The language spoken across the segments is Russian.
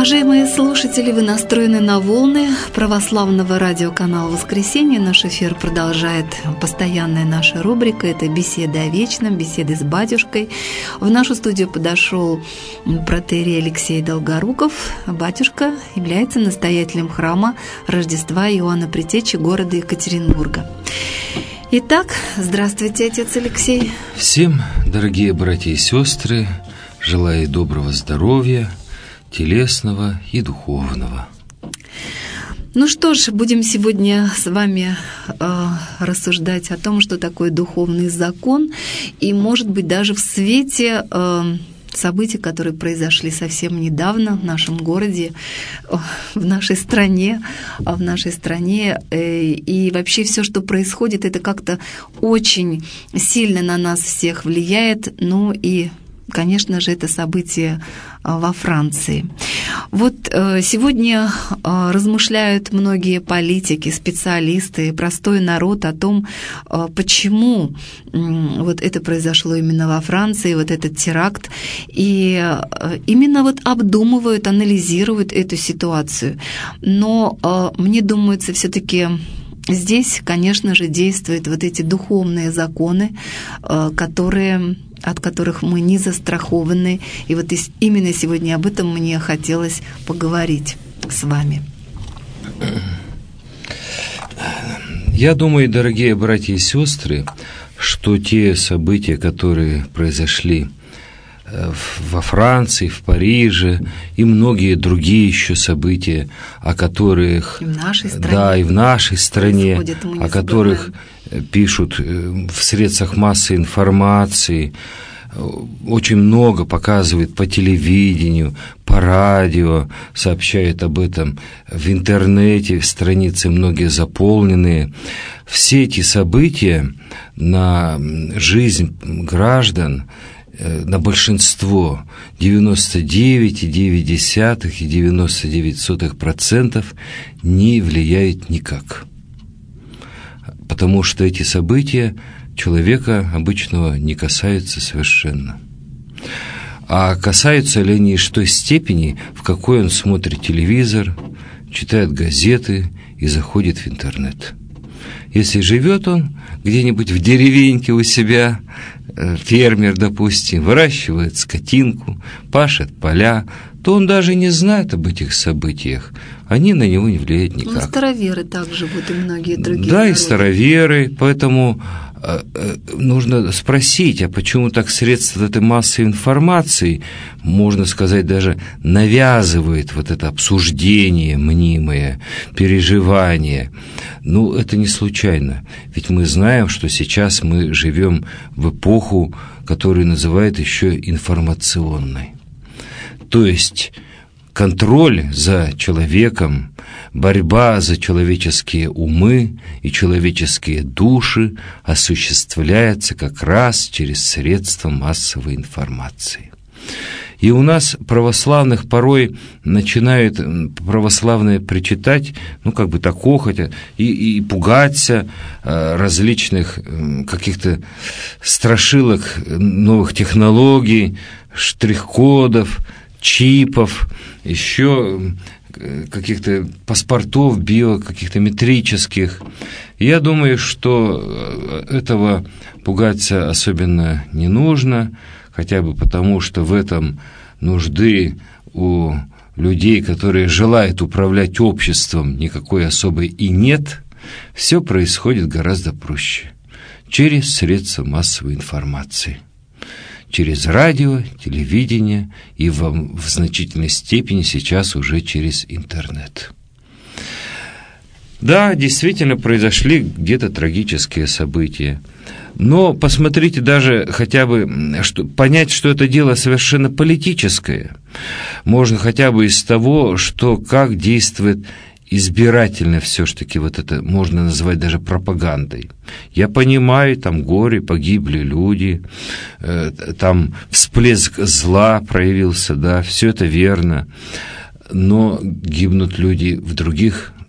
Уважаемые слушатели, вы настроены на волны православного радиоканала «Воскресенье». Наш эфир продолжает постоянная наша рубрика. Это «Беседы о вечном», «Беседы с батюшкой». В нашу студию подошел протоиерей Алексей Долгоруков. Батюшка является настоятелем храма Рождества Иоанна Предтечи города Екатеринбурга. Итак, здравствуйте, отец Алексей. Всем, дорогие братья и сестры, желаю доброго здоровья, телесного и духовного. Ну что ж, будем сегодня с вами рассуждать о том, что такое духовный закон, и, может быть, даже в свете событий, которые произошли совсем недавно в нашем городе, в нашей стране, и вообще все, что происходит, это как-то очень сильно на нас всех влияет, ну и, конечно же, это событие во Франции. Вот сегодня размышляют многие политики, специалисты, простой народ о том, почему вот это произошло именно во Франции, вот этот теракт, и именно вот обдумывают, анализируют эту ситуацию. Но мне думается, все-таки здесь, конечно же, действуют вот эти духовные законы, от которых мы не застрахованы. И вот именно сегодня об этом мне хотелось поговорить с вами. Я думаю, дорогие братья и сестры, что те события, которые произошли во Франции, в Париже и многие другие еще события, о которых и в нашей стране, да, и в нашей стране, о которых пишут в средствах массовой информации, очень много показывают по телевидению, по радио, сообщают об этом в интернете, страницы многие заполненные. Все эти события на жизнь граждан, на большинство 99,9% и 99% не влияют никак. Потому что эти события человека обычного не касаются совершенно. А касаются ли они в той степени, в какой он смотрит телевизор, читает газеты и заходит в интернет. Если живет он где-нибудь в деревеньке у себя, фермер, допустим, выращивает скотинку, пашет поля, то он даже не знает об этих событиях. Они на него не влияют никак. Ну, староверы так живут и многие другие Да, народы. И староверы, поэтому нужно спросить, а почему так средства этой массовой информации, можно сказать, даже навязывает вот это обсуждение мнимое, переживание. Ну, это не случайно. Ведь мы знаем, что сейчас мы живем в эпоху, которую называют еще информационной. То есть контроль за человеком, борьба за человеческие умы и человеческие души осуществляется как раз через средства массовой информации. И у нас православных порой начинают православные причитать, ну, как бы так охотя, и пугаться различных каких-то страшилок новых технологий, штрих-кодов, чипов, еще каких-то паспортов каких-то метрических. Я думаю, что этого пугаться особенно не нужно, хотя бы потому, что в этом нужды у людей, которые желают управлять обществом, никакой особой и нет. Все происходит гораздо проще. Через средства массовой информации. Через радио, телевидение и в значительной степени сейчас уже через интернет. Да, действительно произошли где-то трагические события. Но посмотрите даже хотя бы, понять, что это дело совершенно политическое. Можно хотя бы из того, что как действует избирательно все-таки вот это можно назвать даже пропагандой. Я понимаю, там горе, погибли люди, там всплеск зла проявился, да, все это верно, но гибнут люди в других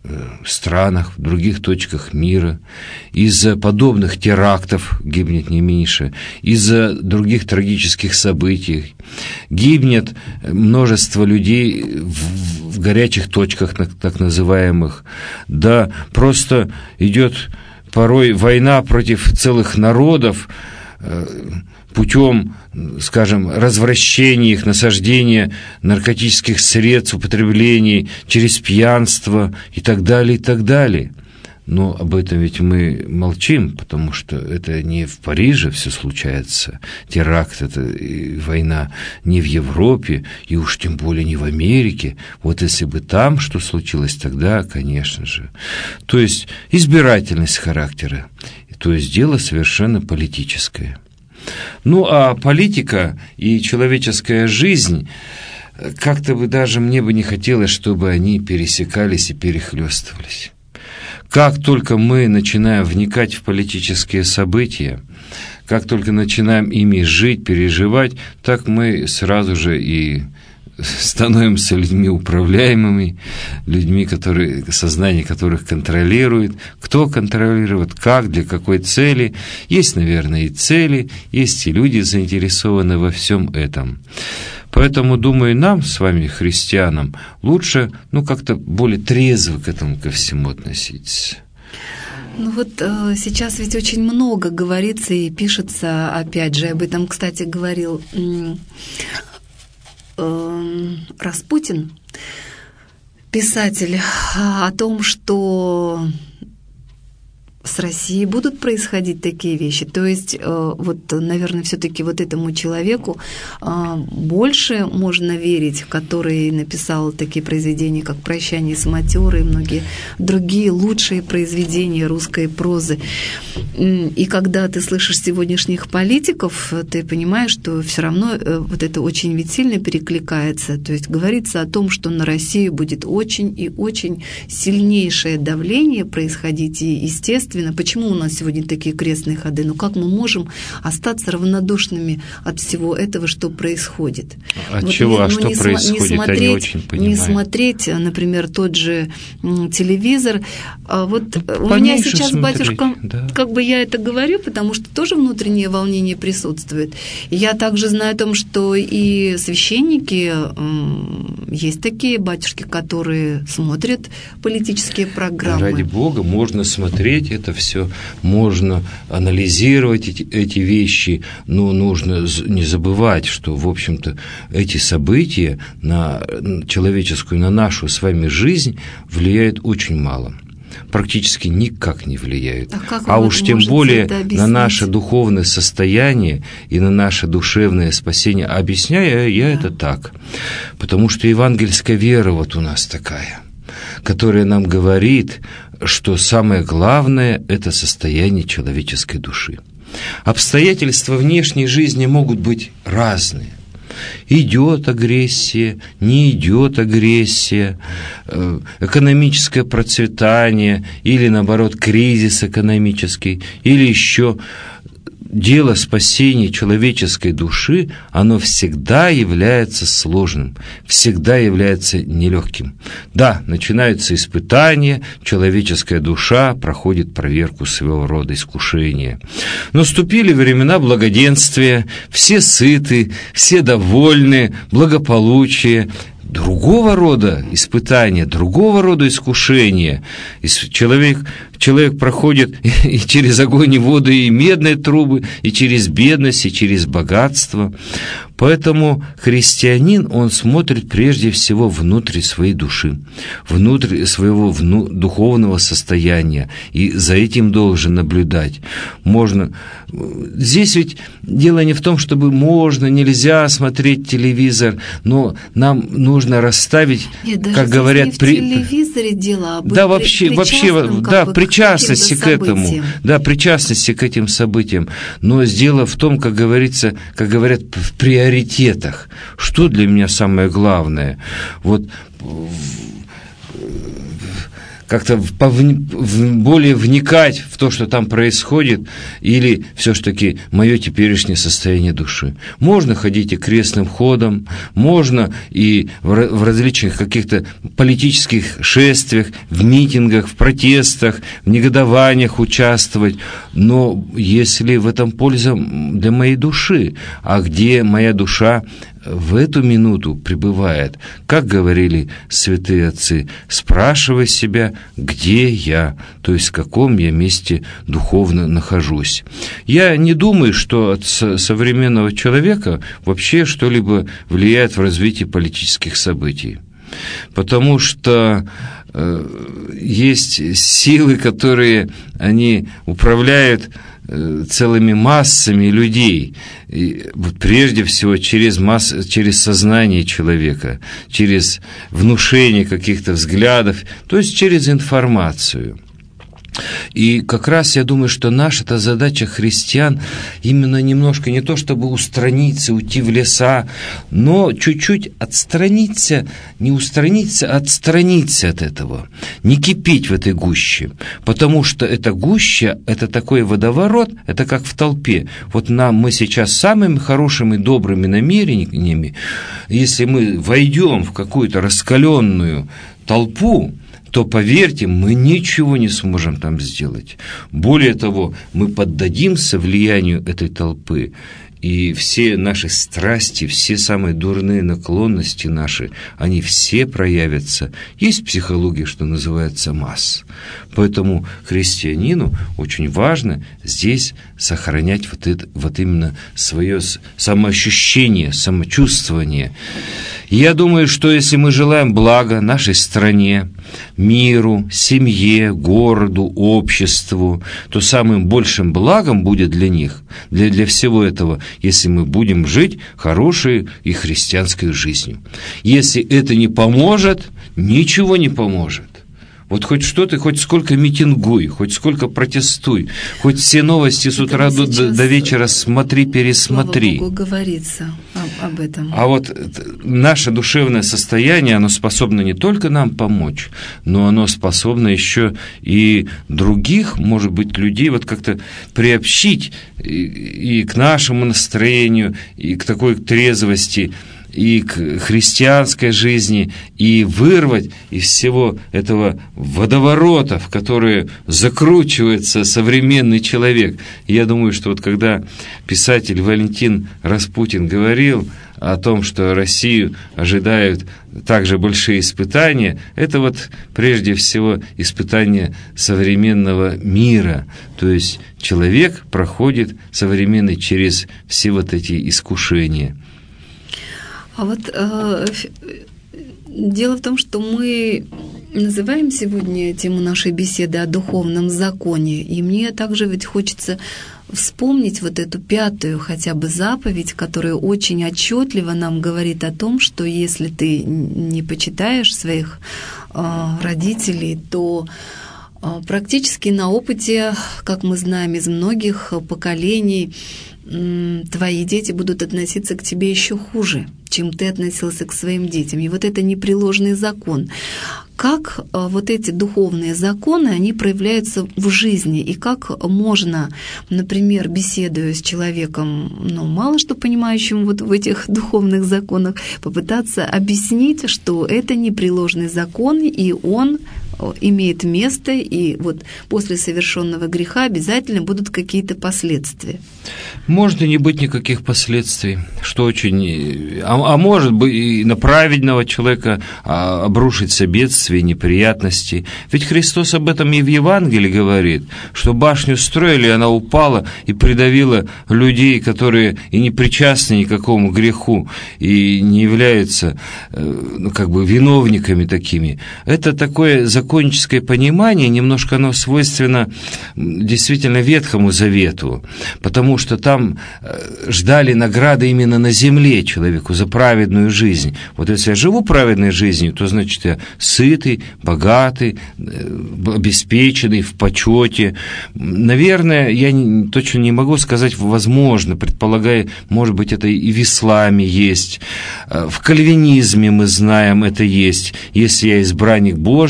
странах, в других точках мира. Из-за подобных терактов гибнет не меньше, из-за других трагических событий. Гибнет множество людей в горячих точках, так называемых. Да, просто идет порой война против целых народов, путем, скажем, развращения их, насаждения наркотических средств, употреблений через пьянство и так далее, и так далее. Но об этом ведь мы молчим, потому что это не в Париже все случается, теракт, это война не в Европе, и уж тем более не в Америке. Вот если бы там что случилось, тогда, конечно же. То есть избирательность характера, то есть дело совершенно политическое. Ну, а политика и человеческая жизнь, как-то бы даже мне бы не хотелось, чтобы они пересекались и перехлёстывались. Как только мы начинаем вникать в политические события, как только начинаем ими жить, переживать, так мы сразу же и становимся людьми управляемыми, людьми, сознание которых контролирует. Кто контролирует, как, для какой цели. Есть, наверное, и цели, есть и люди заинтересованы во всем этом. Поэтому, думаю, нам с вами, христианам, лучше, как-то более трезво к этому ко всему относиться. Ну вот сейчас ведь очень много говорится и пишется, опять же, об этом, кстати, говорил Распутин, писатель, о том, что с Россией будут происходить такие вещи. То есть, наверное, все-таки этому человеку больше можно верить, который написал такие произведения, как «Прощание с матерой» и многие другие лучшие произведения русской прозы. И когда ты слышишь сегодняшних политиков, ты понимаешь, что все равно это очень ведь сильно перекликается. То есть говорится о том, что на Россию будет очень и очень сильнейшее давление происходить, и, естественно, почему у нас сегодня такие крестные ходы? Как мы можем остаться равнодушными от всего этого, что происходит? От чего? Что происходит? Я не очень понимаю. Не смотреть, например, тот же телевизор. У меня сейчас, батюшка, да. Я это говорю, потому что тоже внутреннее волнение присутствует. И я также знаю о том, что и священники, есть такие батюшки, которые смотрят политические программы. Ради Бога, можно смотреть это все, можно анализировать эти вещи, но нужно не забывать, что, в общем-то, эти события на человеческую, на нашу с вами жизнь влияют очень мало. Практически никак не влияют. А уж тем более на наше духовное состояние и на наше душевное спасение. Объясняю я это так, потому что евангельская вера у нас такая, которая нам говорит, что самое главное – это состояние человеческой души. Обстоятельства внешней жизни могут быть разные. Идет агрессия, не идет агрессия, экономическое процветание или, наоборот, кризис экономический, или еще дело спасения человеческой души, оно всегда является сложным, всегда является нелегким. Да, начинаются испытания, человеческая душа проходит проверку своего рода искушения. Наступили времена благоденствия, все сыты, все довольны, благополучие. Другого рода испытания, другого рода искушения. Человек проходит и через огонь и воду, и медные трубы, и через бедность, и через богатство. Поэтому христианин, он смотрит прежде всего внутрь своей души, внутрь своего духовного состояния, и за этим должен наблюдать. Здесь ведь дело не в том, чтобы нельзя смотреть телевизор, но нам нужно расставить, как говорят, не в телевизоре дело, а да, причастности к этому, да, причастности к этим событиям. Но дело в том, как говорят, в приоритетах. Что для меня самое главное? как-то более вникать в то, что там происходит, или все-таки мое теперешнее состояние души. Можно ходить и крестным ходом, можно и в различных каких-то политических шествиях, в митингах, в протестах, в негодованиях участвовать, но если в этом польза для моей души, а где моя душа в эту минуту пребывает, как говорили святые отцы, спрашивай себя, где я, то есть в каком я месте духовно нахожусь. Я не думаю, что от современного человека вообще что-либо влияет в развитии политических событий, потому что есть силы, которые они управляют целыми массами людей, и вот прежде всего через сознание человека, через внушение каких-то взглядов, то есть через информацию. И как раз я думаю, что наша-то задача христиан именно немножко не то, чтобы устраниться, уйти в леса, но чуть-чуть отстраниться, не устраниться, а отстраниться от этого, не кипеть в этой гуще, потому что эта гуща, это такой водоворот, это как в толпе. Вот мы сейчас самыми хорошими, добрыми намерениями, если мы войдем в какую-то раскаленную толпу, то, поверьте, мы ничего не сможем там сделать. Более того, мы поддадимся влиянию этой толпы, и все наши страсти, все самые дурные наклонности наши, они все проявятся. Есть психология, что называется масс. Поэтому христианину очень важно здесь сохранять вот именно свое самоощущение, самочувствование. Я думаю, что если мы желаем блага нашей стране, миру, семье, городу, обществу, то самым большим благом будет для них, для всего этого, если мы будем жить хорошей и христианской жизнью. Если это не поможет, ничего не поможет. Вот хоть что ты, хоть сколько митингуй, хоть сколько протестуй, хоть все новости с утра до вечера смотри, пересмотри. Слава Богу, говорится об этом. А вот наше душевное состояние, оно способно не только нам помочь, но оно способно еще и других, может быть, людей вот как-то приобщить и к нашему настроению, и к такой трезвости, и к христианской жизни, и вырвать из всего этого водоворота, в который закручивается современный человек. Я думаю, что вот когда писатель Валентин Распутин говорил о том, что Россию ожидают также большие испытания, это вот прежде всего испытания современного мира. То есть человек проходит современный через все вот эти искушения. А вот дело в том, что мы называем сегодня тему нашей беседы о духовном законе, и мне также ведь хочется вспомнить вот эту 5-ю хотя бы заповедь, которая очень отчетливо нам говорит о том, что если ты не почитаешь своих родителей, то практически на опыте, как мы знаем из многих поколений, твои дети будут относиться к тебе еще хуже, чем ты относился к своим детям. И вот это непреложный закон. Как вот эти духовные законы, они проявляются в жизни, и как можно, например, беседуя с человеком, мало что понимающим вот в этих духовных законах, попытаться объяснить, что это непреложный закон, и он имеет место, и вот после совершенного греха обязательно будут какие-то последствия. Может и не быть никаких последствий, что очень... А может быть и на праведного человека обрушится бедствие, неприятности. Ведь Христос об этом и в Евангелии говорит, что башню строили, она упала и придавила людей, которые и не причастны никакому греху, и не являются виновниками такими. Это такое законническое понимание, немножко оно свойственно действительно Ветхому Завету, потому что там ждали награды именно на земле человеку за праведную жизнь. Вот если я живу праведной жизнью, то значит я сытый, богатый, обеспеченный, в почете. Наверное, я точно не могу сказать, возможно, предполагаю, может быть, это и в исламе есть, в кальвинизме мы знаем, это есть. Если я избранник Божий, праведный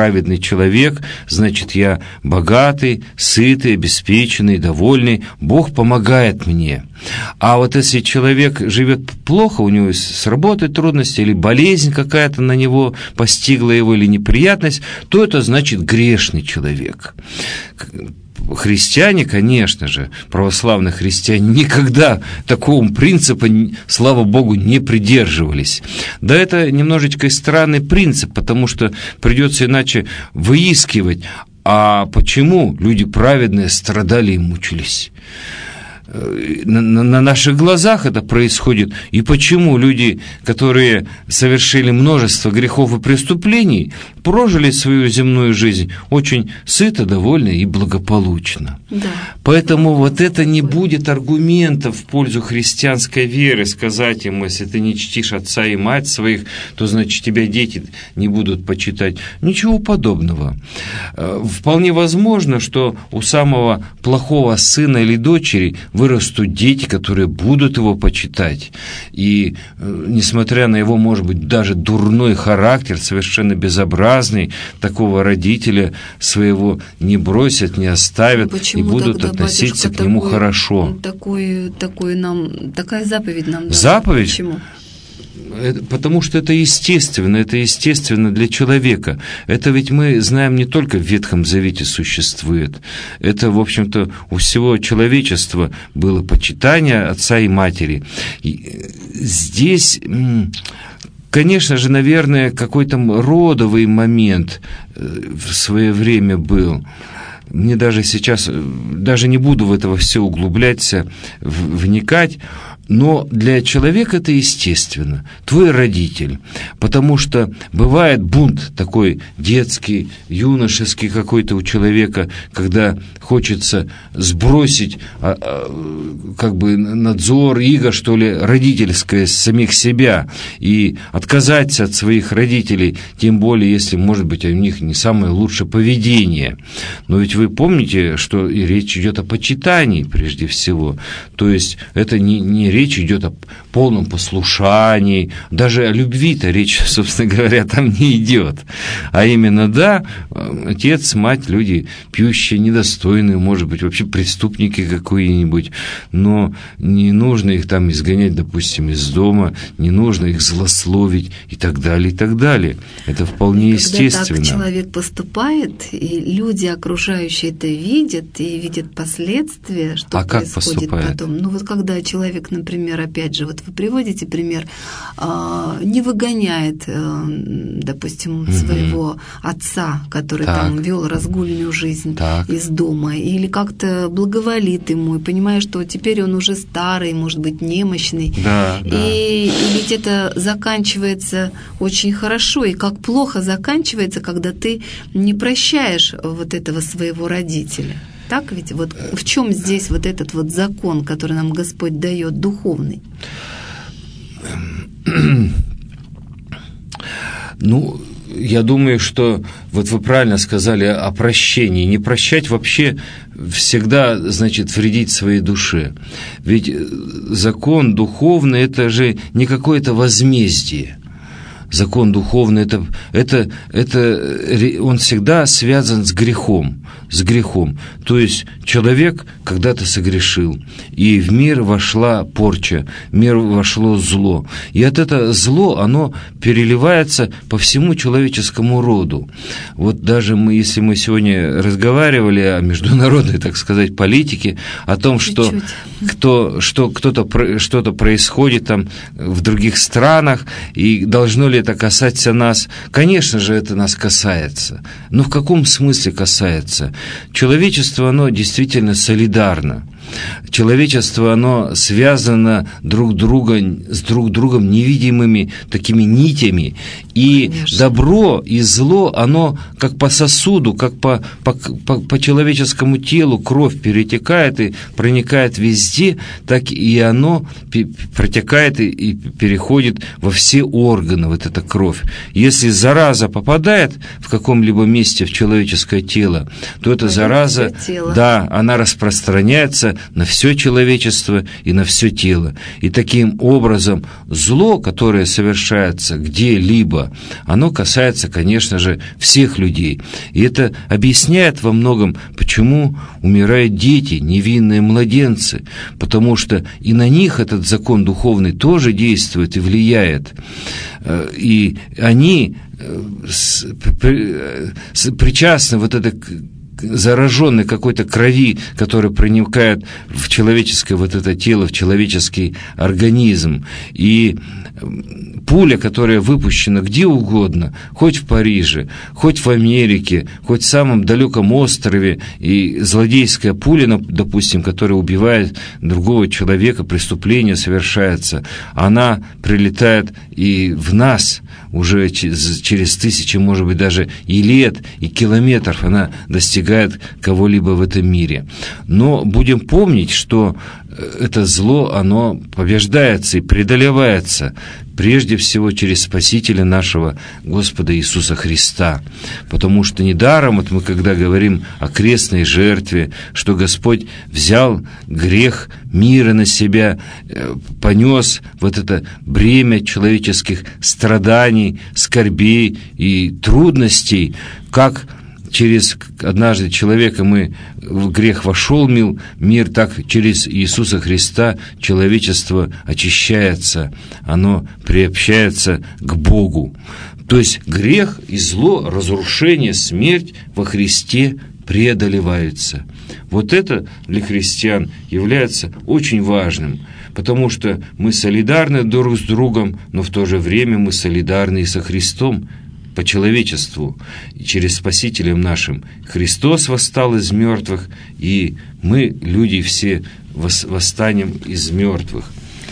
праведный человек, значит, я богатый, сытый, обеспеченный, довольный, Бог помогает мне. А вот если человек живет плохо, у него с работой трудности, или болезнь какая-то на него постигла его, или неприятность, то это значит грешный человек. Христиане, конечно же, православные христиане, никогда такому принципу, слава Богу, не придерживались. Да это немножечко и странный принцип, потому что придется иначе выискивать, а почему люди праведные страдали и мучились. На наших глазах это происходит, и почему люди, которые совершили множество грехов и преступлений, прожили свою земную жизнь очень сыто, довольно и благополучно. Да. Поэтому вот это не будет аргументом в пользу христианской веры, сказать ему, если ты не чтишь отца и мать своих, то значит тебя дети не будут почитать. Ничего подобного. Вполне возможно, что у самого плохого сына или дочери вырастут дети, которые будут его почитать. И, несмотря на его, может быть, даже дурной характер, совершенно безобразный, такого родителя своего не бросят, не оставят и будут относиться к нему хорошо. Такая заповедь нам дана. Заповедь? Почему? Потому что это естественно для человека. Это ведь мы знаем не только в Ветхом Завете существует. Это, в общем-то, у всего человечества было почитание отца и матери. И здесь, конечно же, наверное, какой-то родовый момент в свое время был. Мне даже сейчас, даже не буду в это все углубляться, вникать, но для человека это естественно, твой родитель, потому что бывает бунт такой детский, юношеский какой-то у человека, когда хочется сбросить как бы надзор, иго, что ли, родительское с самих себя и отказаться от своих родителей, тем более, если, может быть, у них не самое лучшее поведение. Но ведь вы помните, что и речь идет о почитании прежде всего, то есть это не речь идет о полном послушании, даже о любви-то речь, собственно говоря, там не идет. А именно, да, отец, мать, люди пьющие, недостойные, может быть, вообще преступники какие-нибудь, но не нужно их там изгонять, допустим, из дома, не нужно их злословить и так далее, и так далее. Это вполне естественно. Когда так человек поступает, и люди окружающие это видят, и видят последствия, что происходит потом. Ну вот когда человек, например, опять же, вот вы приводите пример, не выгоняет, допустим, своего отца, который там вел разгульную жизнь из дома, или как-то благоволит ему, и понимая, что теперь он уже старый, может быть, немощный. И ведь это заканчивается очень хорошо, и как плохо заканчивается, когда ты не прощаешь вот этого своего родителя. Так ведь? Вот в чем здесь вот этот вот закон, который нам Господь дает, духовный? Ну, я думаю, что вот вы правильно сказали о прощении. Не прощать вообще всегда значит вредить своей душе. Ведь закон духовный – это же не какое-то возмездие. Закон духовный это он всегда связан с грехом. То есть человек когда-то согрешил, и в мир вошла порча, в мир вошло зло. И от этого зло, оно переливается по всему человеческому роду. Вот даже если мы сегодня разговаривали о международной, так сказать, политике, о том, что что-то происходит там в других странах, и должно ли это касаться нас? Конечно же, это нас касается. Но в каком смысле касается? Человечество, оно действительно солидарно. Человечество, оно связано с друг другом невидимыми такими нитями. И конечно, добро и зло, оно как по сосуду, как по человеческому телу кровь перетекает и проникает везде, так и оно протекает и переходит во все органы, вот эта кровь. Если зараза попадает в каком-либо месте в человеческое тело, то эта зараза, да, она распространяется на все человечество и на все тело. И таким образом зло, которое совершается где-либо, зла, оно касается, конечно же, всех людей. И это объясняет во многом, почему умирают дети, невинные младенцы, потому что и на них этот закон духовный тоже действует и влияет. И они причастны вот этой зараженной какой-то крови, которая проникает в человеческое вот это тело, в человеческий организм. И пуля, которая выпущена где угодно, хоть в Париже, хоть в Америке, хоть в самом далеком острове, и злодейская пуля, допустим, которая убивает другого человека, преступление совершается, она прилетает и в нас уже через тысячи, может быть, даже и лет, и километров она достигает кого-либо в этом мире. Но будем помнить, что это зло, оно побеждается и преодолевается прежде всего через Спасителя нашего Господа Иисуса Христа. Потому что недаром, вот мы когда говорим о крестной жертве, что Господь взял грех мира на себя, понес вот это бремя человеческих страданий, скорбей и трудностей, как через однажды человека мы в грех вошел мир, так через Иисуса Христа человечество очищается, оно приобщается к Богу. То есть грех и зло, разрушение, смерть во Христе преодолеваются. Вот это для христиан является очень важным, потому что мы солидарны друг с другом, но в то же время мы солидарны и со Христом, по человечеству, и через Спасителем нашим. Христос восстал из мертвых, и мы, люди все, восстанем из мертвых.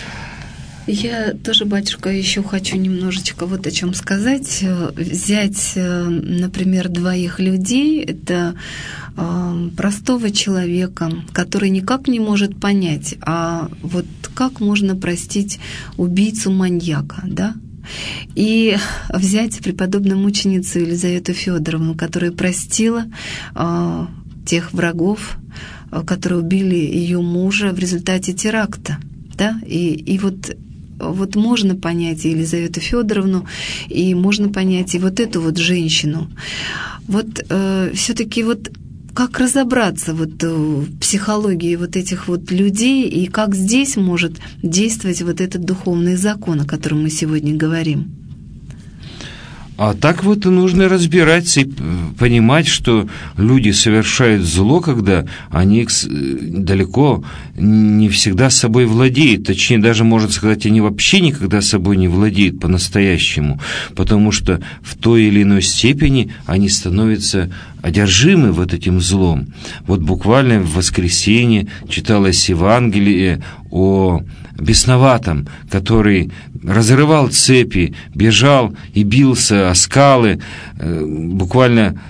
Я тоже, батюшка, еще хочу немножечко вот о чем сказать. Взять, например, двоих людей, это простого человека, который никак не может понять, а вот как можно простить убийцу-маньяка, да? И взять преподобную мученицу Елизавету Федоровну, которая простила тех врагов, которые убили ее мужа в результате теракта, да? И вот можно понять и Елизавету Федоровну, и можно понять и вот эту вот женщину. Вот все-таки вот как разобраться вот в психологии вот этих вот людей, и как здесь может действовать вот этот духовный закон, о котором мы сегодня говорим? А так вот и нужно разбираться и понимать, что люди совершают зло, когда они далеко не всегда собой владеют. Точнее, даже, можно сказать, они вообще никогда собой не владеют по-настоящему, потому что в той или иной степени они становятся одержимы вот этим злом. Вот буквально в воскресенье читалось Евангелие о бесноватом, который разрывал цепи, бежал и бился о скалы, буквально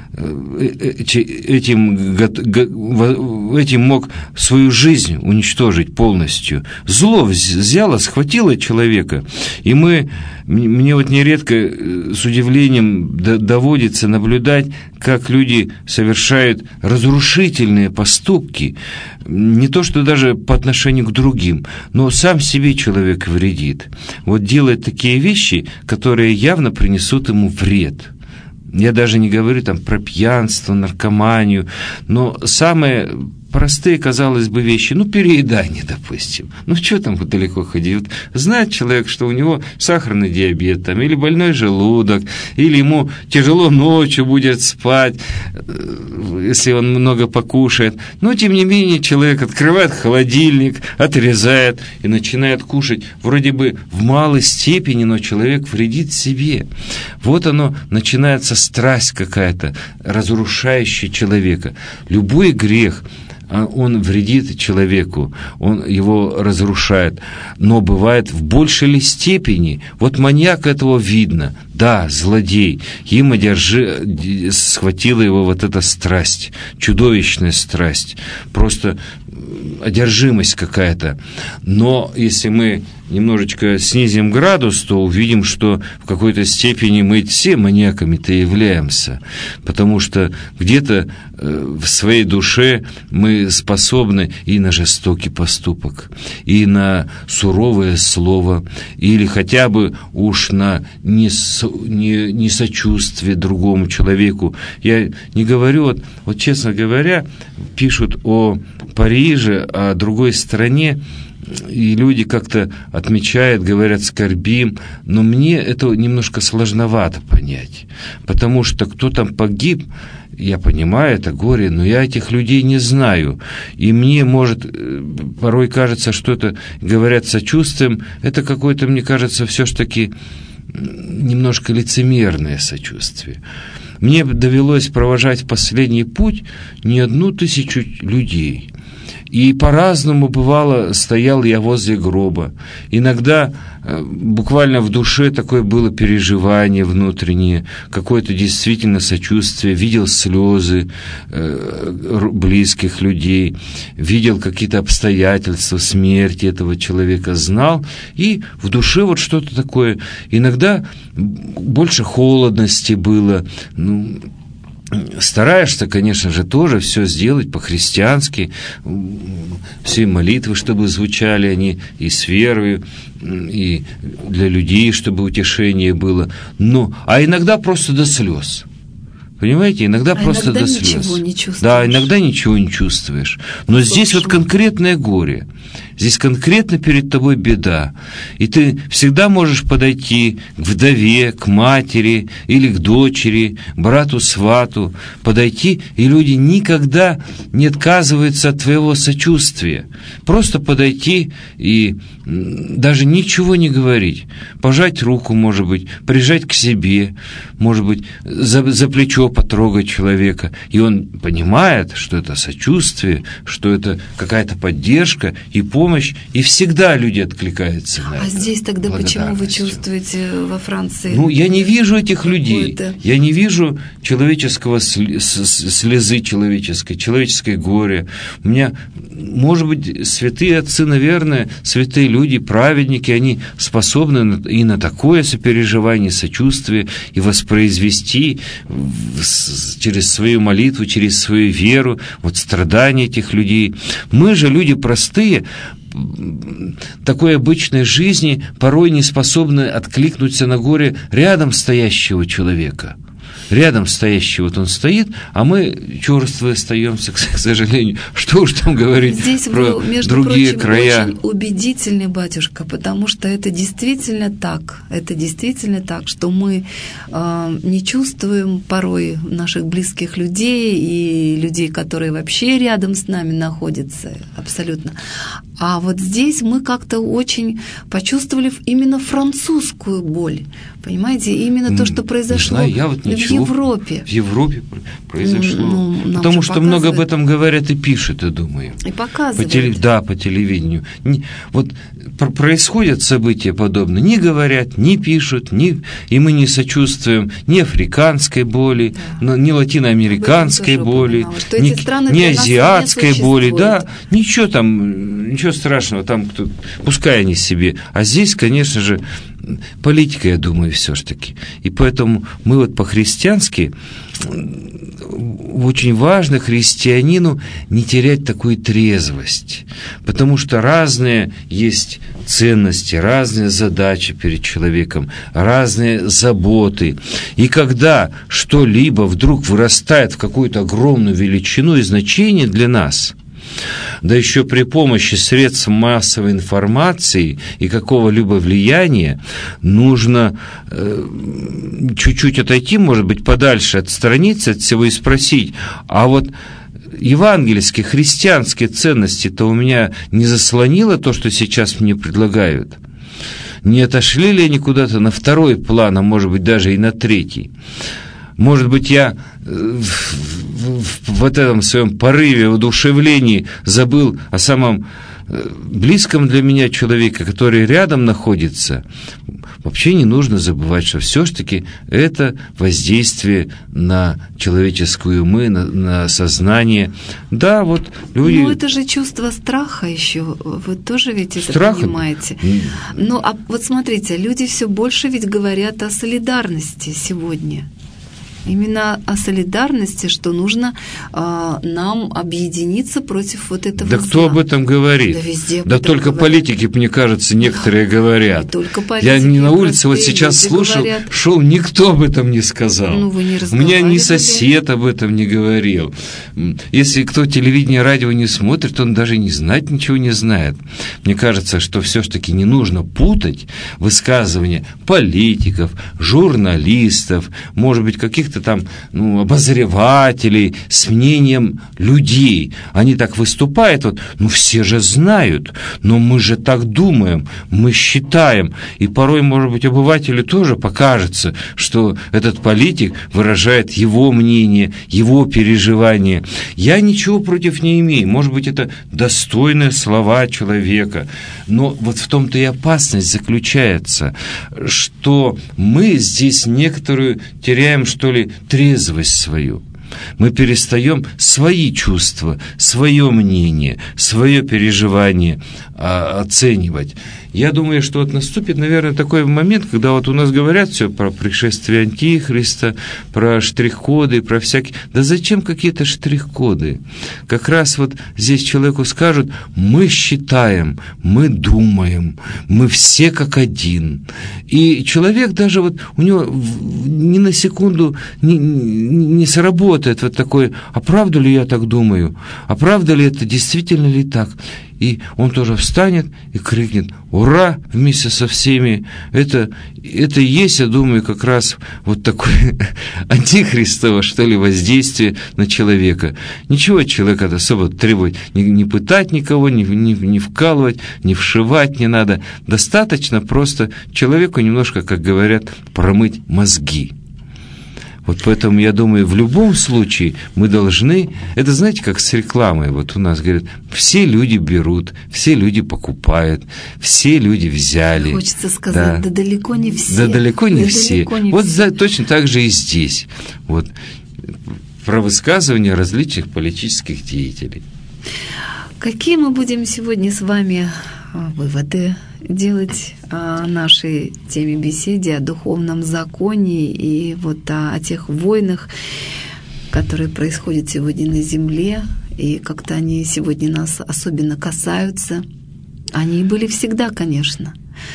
этим мог свою жизнь уничтожить полностью. Зло взяло, схватило человека, и мне вот нередко с удивлением доводится наблюдать, как люди совершают разрушительные поступки, не то что даже по отношению к другим, но сам себе человек вредит. Вот делает такие вещи, которые явно принесут ему вред. Я даже не говорю там про пьянство, наркоманию, но самые простые, казалось бы, вещи, переедание, допустим. Что там далеко ходить? Вот знает человек, что у него сахарный диабет, там, или больной желудок, или ему тяжело ночью будет спать, если он много покушает. Но, тем не менее, человек открывает холодильник, отрезает и начинает кушать. Вроде бы в малой степени, но человек вредит себе. Вот оно, начинается страсть какая-то, разрушающая человека. Любой грех, он вредит человеку, он его разрушает, но бывает в большей ли степени. Вот маньяк, этого видно, да, злодей, им схватила его вот эта страсть, чудовищная страсть, просто одержимость какая-то. Но если мы немножечко снизим градус, то увидим, что в какой-то степени мы все маньяками-то являемся, потому что где-то в своей душе мы способны и на жестокий поступок, и на суровое слово, или хотя бы уж на несочувствие другому человеку. Я не говорю, вот честно говоря, пишут о Париже, о другой стране, и люди как-то отмечают, говорят, скорбим, но мне это немножко сложновато понять, потому что кто там погиб, я понимаю, это горе, но я этих людей не знаю, и мне, может, порой кажется, что это, говорят, сочувствием, это какое-то, мне кажется, все-таки немножко лицемерное сочувствие. Мне довелось провожать в последний путь не 1000 людей. И по-разному бывало, стоял я возле гроба. Иногда буквально в душе такое было переживание внутреннее, какое-то действительно сочувствие, видел слезы близких людей, видел какие-то обстоятельства смерти этого человека, знал, и в душе вот что-то такое. Иногда больше холодности было, стараешься, конечно же, тоже все сделать по-христиански, все молитвы, чтобы звучали они и с верой, и для людей, чтобы утешение было. А иногда просто до слез. Понимаете, иногда просто до слез. Ничего не чувствуешь. Да, иногда ничего не чувствуешь. Но здесь вот конкретное горе. Здесь конкретно перед тобой беда. И ты всегда можешь подойти к вдове, к матери или к дочери, брату, свату, подойти, и люди никогда не отказываются от твоего сочувствия. Просто подойти и даже ничего не говорить. Пожать руку, может быть, прижать к себе, может быть, за плечо потрогать человека. И он понимает, что это сочувствие, что это какая-то поддержка и помощь, и всегда люди откликаются на это. А здесь тогда почему вы чувствуете во Франции? Я не вижу этих людей. Я не вижу человеческого слезы человеческой горе. У меня, может быть, святые отцы, наверное, святые люди, праведники, они способны и на такое сопереживание, сочувствие, и воспроизвести через свою молитву, через свою веру, страдания этих людей. Мы же, люди простые, такой обычной жизни порой не способны откликнуться на горе рядом стоящего человека. Рядом стоящий, он стоит, а мы черствые остаемся, к сожалению. Что уж там говорить здесь про вы, между другие прочим, края. Очень убедительный, батюшка, потому что это действительно так. Это действительно так, что мы не чувствуем порой наших близких людей и людей, которые вообще рядом с нами находятся, абсолютно. А вот здесь мы как-то очень почувствовали именно французскую боль. Понимаете, именно то, что произошло в Европе. В Европе произошло. Потому что много об этом говорят и пишут, я думаю. И показывают. По телевидению. Происходят события подобные. Не говорят, не пишут, и мы не сочувствуем ни африканской боли, ни латиноамериканской боли, ни азиатской боли. Да, ничего страшного, там пускай они себе. А здесь, конечно же, политика, я думаю, все-таки. И поэтому мы по-христиански очень важно христианину не терять такую трезвость, потому что разные есть ценности, разные задачи перед человеком, разные заботы. И когда что-либо вдруг вырастает в какую-то огромную величину и значение для нас, да еще при помощи средств массовой информации и какого-либо влияния, нужно чуть-чуть отойти, может быть, подальше, отстраниться от всего и спросить, а евангельские, христианские ценности-то у меня не заслонило то, что сейчас мне предлагают? Не отошли ли они куда-то на второй план, а может быть, даже и на третий? Может быть, я в этом своем порыве, воодушевлении забыл о самом близком для меня человеке, который рядом находится, вообще не нужно забывать, что все-таки это воздействие на человеческие умы, на сознание. Да, вот люди... Ну, это же чувство страха еще. Вы тоже ведь это понимаете. Ну, а вот смотрите, люди все больше ведь говорят о солидарности сегодня. Именно о солидарности, что нужно нам объединиться против вот этого зла. Да кто об этом говорит? Да везде да только говорят. Политики, мне кажется, некоторые говорят. Не только политики. Я не на улице вот сейчас слушал, шел, никто об этом не сказал. Ну, вы не У меня ни сосед об этом не говорил. Если кто телевидение, радио не смотрит, он даже не знать ничего не знает. Мне кажется, что все-таки не нужно путать высказывания политиков, журналистов, может быть, каких-то там обозревателей с мнением людей. Они так выступают, вот, все же знают, но мы же так думаем, мы считаем. И порой, может быть, обывателю тоже покажется, что этот политик выражает его мнение, его переживания. Я ничего против не имею. Может быть, это достойные слова человека. Но вот в том-то и опасность заключается, что мы здесь некоторую теряем, что ли, трезвость свою. Мы перестаем свои чувства, свое мнение, свое переживание оценивать. Я думаю, что вот наступит, наверное, такой момент, когда вот у нас говорят все про пришествие Антихриста, про штрих-коды, про всякие... Да зачем какие-то штрих-коды? Как раз вот здесь человеку скажут: мы считаем, мы думаем, мы все как один. И человек даже вот, у него ни на секунду не сработает вот такой: а правда ли я так думаю? А правда ли это, действительно ли так? И он тоже встанет и крикнет: ура! Вместе со всеми. Это и есть, я думаю, как раз вот такое антихристово, что ли, воздействие на человека. Ничего от человека особо требовать, не пытать никого, не вкалывать, не вшивать не надо. Достаточно просто человеку немножко, как говорят, промыть мозги. Вот поэтому, я думаю, в любом случае мы должны... Это, знаете, как с рекламой. Вот у нас говорят, все люди берут, все люди покупают, все люди взяли. Хочется сказать, да далеко не все. Да далеко не все. Вот точно так же и здесь. Вот, про высказывания различных политических деятелей. Какие мы будем сегодня с вами выводы делать о нашей теме беседы, о духовном законе и вот о тех войнах, которые происходят сегодня на земле, и как-то они сегодня нас особенно касаются. Они были всегда, конечно,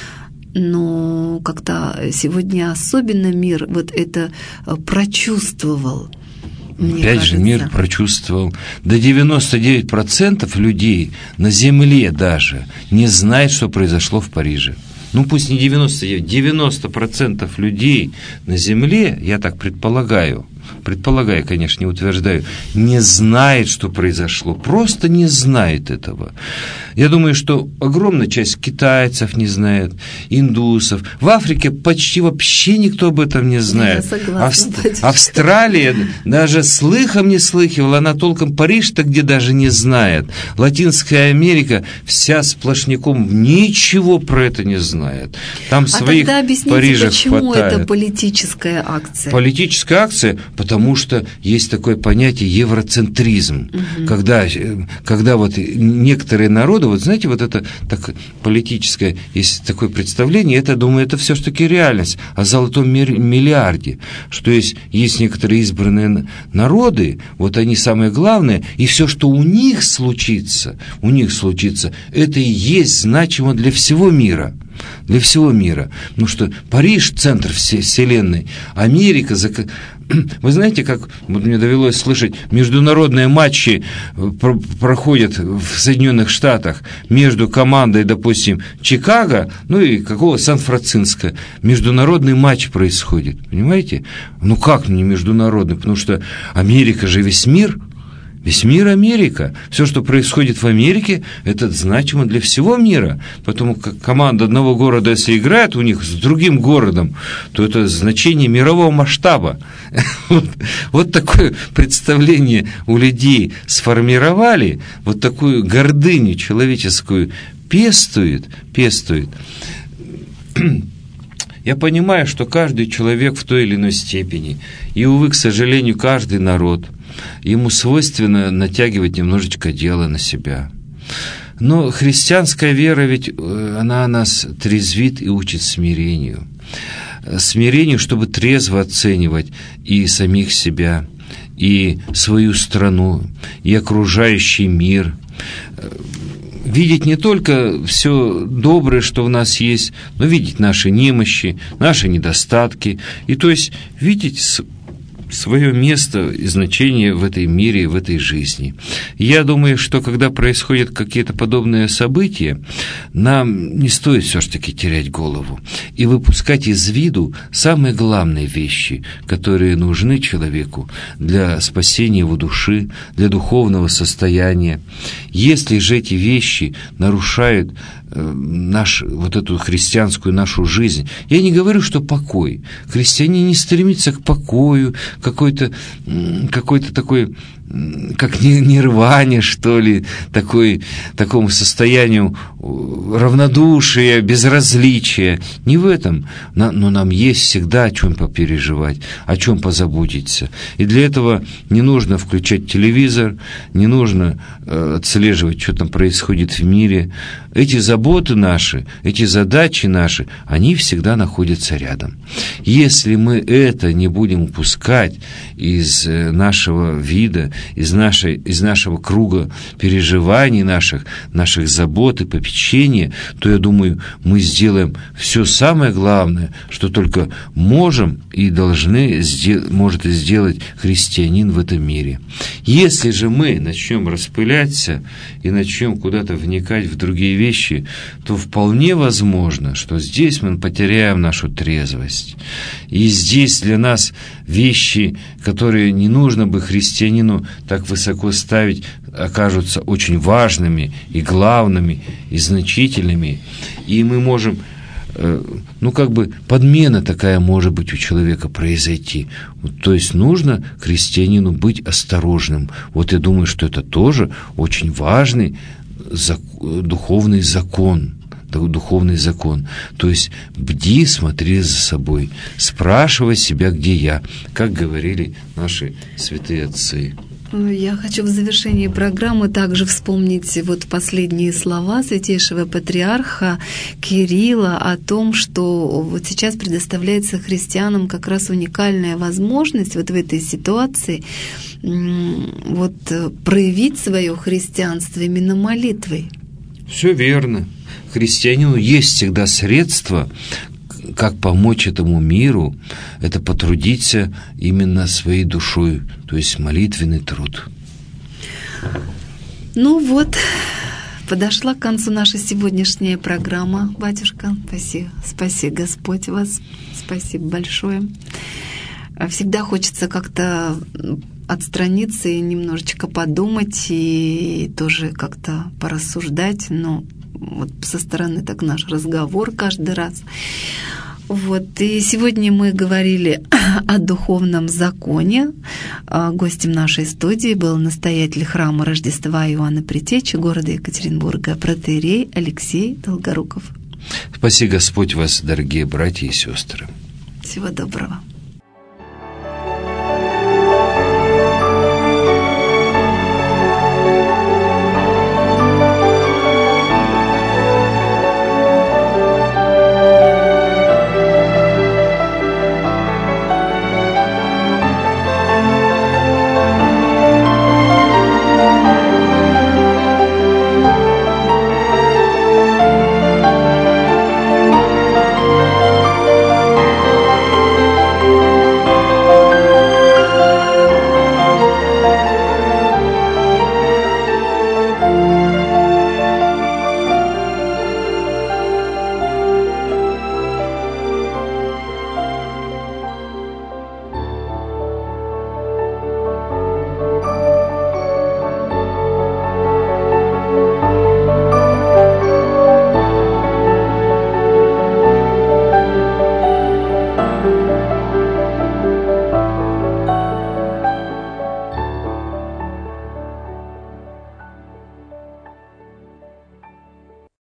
но как-то сегодня особенно мир вот это прочувствовал. Опять же, мир прочувствовал. До 99% людей на Земле даже не знает, что произошло в Париже. Ну, пусть не 99, 90% людей на Земле, я так предполагаю, конечно, не утверждаю, не знает, что произошло, просто не знает этого. Я думаю, что огромная часть китайцев не знает, индусов. В Африке почти вообще никто об этом не знает. Австралия даже слыхом не слыхивала, она толком Париж-то где даже не знает. Латинская Америка вся сплошняком ничего про это не знает. Там своих тогда объясните, Парижа почему хватает. Это политическая акция? Политическая акция, потому что есть такое понятие евроцентризм, когда вот некоторые народы, вот знаете, вот это так политическое, есть такое представление, это, думаю, это все-таки реальность о золотом миллиарде, что есть некоторые избранные народы, вот они самые главные, и все, что у них случится, это и есть значимо для всего мира. Для всего мира. Потому что Париж – центр вселенной, Америка… Вы знаете, как вот мне довелось слышать, международные матчи проходят в Соединенных Штатах между командой, допустим, Чикаго, ну и какого Сан-Франциско. Международный матч происходит, понимаете? Ну как не международный? Потому что Америка же весь мир. Весь мир Америка. Все, что происходит в Америке, это значимо для всего мира. Поэтому команда одного города, если играет у них с другим городом, то это значение мирового масштаба. Вот такое представление у людей сформировали, вот такую гордыню человеческую пестует. Я понимаю, что каждый человек в той или иной степени, и, увы, к сожалению, каждый народ, ему свойственно натягивать немножечко дело на себя. Но христианская вера ведь, она нас трезвит и учит смирению. Смирению, чтобы трезво оценивать и самих себя, и свою страну, и окружающий мир. Видеть не только все доброе, что в нас есть, но видеть наши немощи, наши недостатки, и то есть видеть свое место и значение в этой мире, в этой жизни. Я думаю, что когда происходят какие-то подобные события, нам не стоит все-таки терять голову и выпускать из виду самые главные вещи, которые нужны человеку для спасения его души, для духовного состояния. Если же эти вещи нарушают вот эту христианскую нашу жизнь. Я не говорю, что покой. Христианин не стремится к покою, какой-то такой, как нирване, что ли, такому состоянию равнодушия, безразличия. Не в этом. Но нам есть всегда о чем попереживать, о чем позаботиться. И для этого не нужно включать телевизор, не нужно отслеживать, что там происходит в мире. Эти заботы наши, эти задачи наши, они всегда находятся рядом. Если мы это не будем упускать из нашего вида, из нашего круга переживаний наших забот и попечения, то, я думаю, мы сделаем все самое главное, что только можем и может сделать христианин в этом мире. Если же мы начнем распыляться и начнем куда-то вникать в другие вещи, то вполне возможно, что здесь мы потеряем нашу трезвость. И здесь для нас вещи, которые не нужно бы христианину так высоко ставить, окажутся очень важными и главными, и значительными. И мы можем, подмена такая может быть у человека произойти. То есть нужно христианину быть осторожным. Вот я думаю, что это тоже очень важный духовный закон. То есть бди, смотри за собой, спрашивай себя, где я, как говорили наши святые отцы. Я хочу в завершении программы также вспомнить последние слова святейшего патриарха Кирилла о том, что вот сейчас предоставляется христианам как раз уникальная возможность в этой ситуации проявить свое христианство именно молитвой. Все верно. Христианину есть всегда средства, как помочь этому миру, это потрудиться именно своей душой, то есть молитвенный труд. Подошла к концу наша сегодняшняя программа, батюшка. Спаси Господь вас, спасибо большое. Всегда хочется как-то отстраниться и немножечко подумать, и тоже как-то порассуждать, со стороны так наш разговор каждый раз. И сегодня мы говорили о духовном законе. Гостем нашей студии был настоятель храма Рождества Иоанна Предтечи города Екатеринбурга, протоиерей Алексей Долгоруков. Спаси Господь вас, дорогие братья и сестры. Всего доброго.